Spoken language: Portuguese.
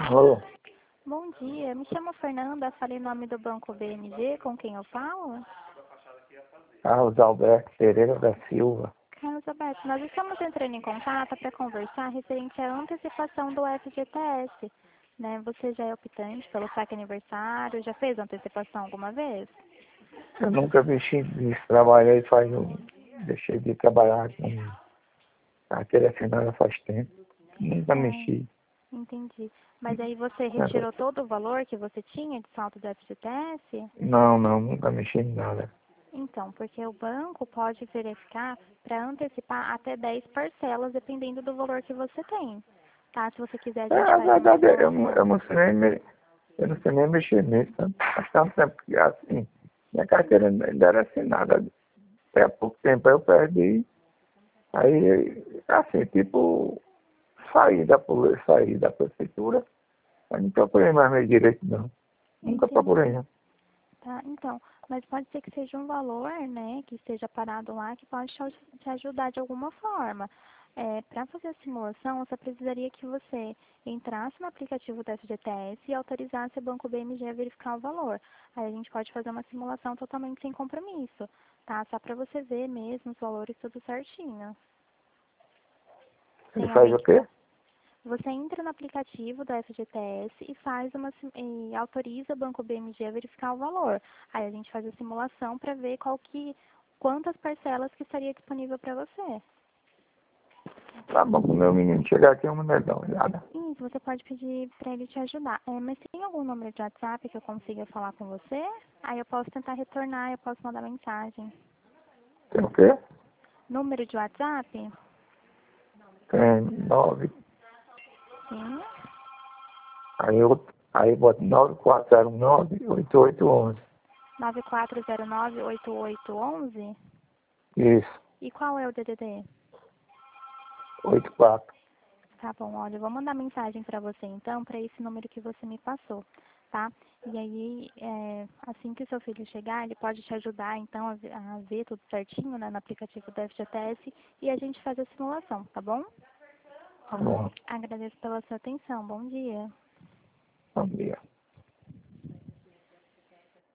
Alô? Bom dia, me chamo Fernanda, falei em nome do Banco BMG, com quem eu falo? Carlos Alberto Pereira da Silva. Carlos Alberto, nós estamos entrando em contato para conversar referente à antecipação do FGTS, né? Você já é optante pelo saque aniversário, já fez antecipação alguma vez? Eu nunca mexi nisso, trabalhei deixei de trabalhar com carteira assinada faz tempo. Nunca mexi. Entendi. Mas aí você retirou todo o valor que você tinha de saldo do FGTS? Não, nunca mexi em nada. Então, porque o banco pode verificar para antecipar até 10 parcelas, dependendo do valor que você tem. Tá? Se você quiser, a gente A faz uma verdade é, simulação. eu não sei nem mexer nisso, sabe? Faz tanto tempo que assim, minha carteira ainda era assinada até há pouco tempo, aí eu perdi. Aí, assim, tipo, saí da prefeitura, mas não procurei mais meu direito, não. Nunca procurei, Entendi. não. Tá, então, mas pode ser que seja um valor, né, que esteja parado lá, que pode te ajudar de alguma forma. Para fazer a simulação, eu só precisaria que você entrasse no aplicativo do FGTS e autorizasse o Banco BMG a verificar o valor. Aí a gente pode fazer uma simulação totalmente sem compromisso, tá? Só para você ver mesmo os valores tudo certinho. Ele Tem faz alguém o que quê? Você entra no aplicativo da FGTS e e autoriza o Banco BMG a verificar o valor. Aí a gente faz a simulação para ver quantas parcelas que estaria disponível para você. Tá bom, quando o meu menino chegar aqui, eu vou dar uma olhada. Isso, você pode pedir para ele te ajudar. Mas tem algum número de WhatsApp que eu consiga falar com você? Aí eu posso tentar retornar, eu posso mandar mensagem. Tem o quê? Número de WhatsApp? Tem 9. Sim. Aí bota 9409-8811. 9409-8811? Isso, E qual é o DDD? 84. Tá bom, olha, eu vou mandar mensagem para você então, para esse número que você me passou, tá? E aí, assim que o seu filho chegar, ele pode te ajudar então a ver tudo certinho, né, no aplicativo do FGTS e a gente faz a simulação, tá bom? Tá bom. Agradeço pela sua atenção, bom dia. Bom dia.